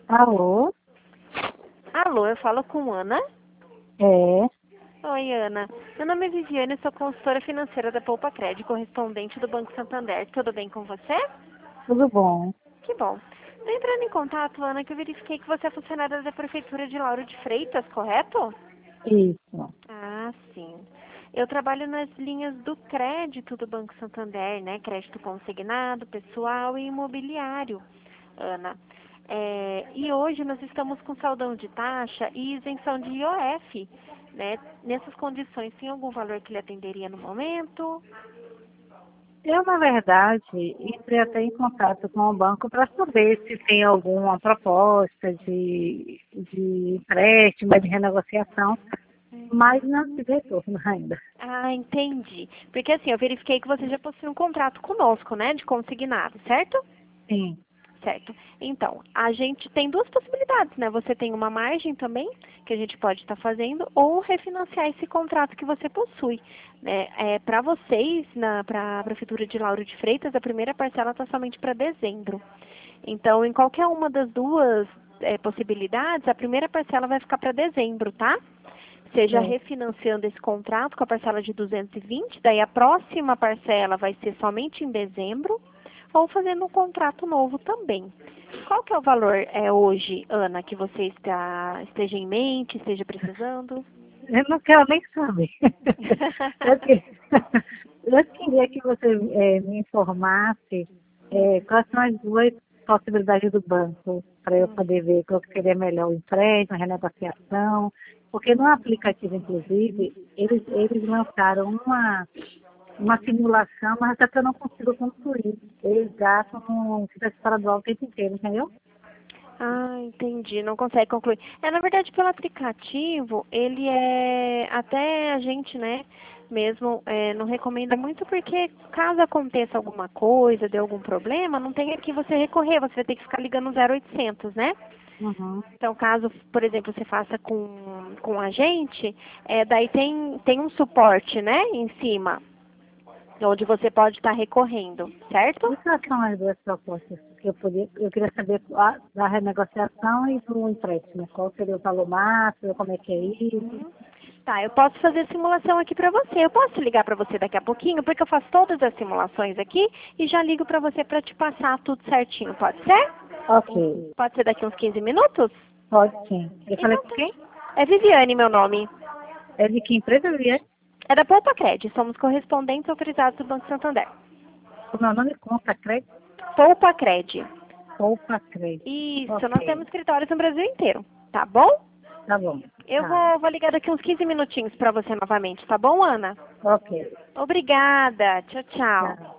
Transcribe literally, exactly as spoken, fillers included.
Alô? Alô, eu falo com Ana? É, Oi, Ana. Meu nome é Viviane, sou consultora financeira da Poupa Cred, correspondente do Banco Santander. Tudo bem com você? tudo bom? Que bom. Estou entrando em contato, Ana, que eu verifiquei que você é funcionária da Prefeitura de Lauro de Freitas, correto? Isso. Ah, sim. Eu trabalho nas linhas do crédito do Banco Santander, né? Crédito consignado, pessoal e imobiliário, Ana. É, e hoje nós estamos com saldão de taxa e isenção de I O F, né? Nessas condições, tem algum valor que lhe atenderia no momento? Eu, na verdade, entrei até em contato com o banco para saber se tem alguma proposta de, de empréstimo, de renegociação, mas não tive retorno ainda. Ah, entendi. Porque assim, eu verifiquei que você já possui um contrato conosco, né? De consignado, certo? Sim, Certo. Então, a gente tem duas possibilidades, né? Você tem uma margem também, que a gente pode estar fazendo, ou refinanciar esse contrato que você possui. Né? É, para vocês, para a Prefeitura de Lauro de Freitas, a primeira parcela está somente para dezembro. Então, em qualquer uma das duas é, possibilidades, a primeira parcela vai ficar para dezembro, tá? Seja é. refinanciando esse contrato com a parcela de duzentos e vinte, daí a próxima parcela vai ser somente em dezembro, ou fazendo um contrato novo também. Qual que é o valor é, hoje, Ana, que você está, esteja em mente, esteja precisando? Eu não quero nem saber. Eu, que- eu queria que você eh, me informasse eh, quais são as duas possibilidades do banco para eu poder ver qual que seria melhor o empréstimo, a renegociação, porque no aplicativo, inclusive, eles, eles lançaram uma, uma simulação, mas até que eu não consigo concluir. Eles gastam um fica fora do ar o tempo inteiro, entendeu? Ah, entendi. Não consegue concluir. É, na verdade, pelo aplicativo, ele é até a gente, né, mesmo é, não recomenda muito porque caso aconteça alguma coisa, dê algum problema, não tem a que você recorrer, você vai ter que ficar ligando zero oitocentos, né? Uhum. Então, caso, por exemplo, você faça com, com a gente, é, daí tem, tem um suporte, né, em cima, onde você pode estar recorrendo, certo? E quais são as duas propostas que eu podia, eu queria saber a, da renegociação e do empréstimo. Qual seria o valor máximo, como é que é isso? Uhum. Tá, eu posso fazer simulação aqui pra você. Eu posso ligar pra você daqui a pouquinho, porque eu faço todas as simulações aqui e já ligo pra você pra te passar tudo certinho, pode ser? Ok, Pode ser daqui uns quinze minutos? pode sim. Eu falei Então com tá. quem? É Viviane meu nome. É de que empresa, Viviane? É da Poupa Cred, somos correspondentes autorizados do Banco Santander. O meu nome conta crédito? Poupa Cred. Poupa crédito. Isso, nós temos Ok, escritórios no Brasil inteiro, tá bom? tá bom. Eu Tá. vou, vou ligar daqui uns quinze minutinhos pra você novamente, tá bom, Ana? Ok, Obrigada. Tchau, tchau. tá.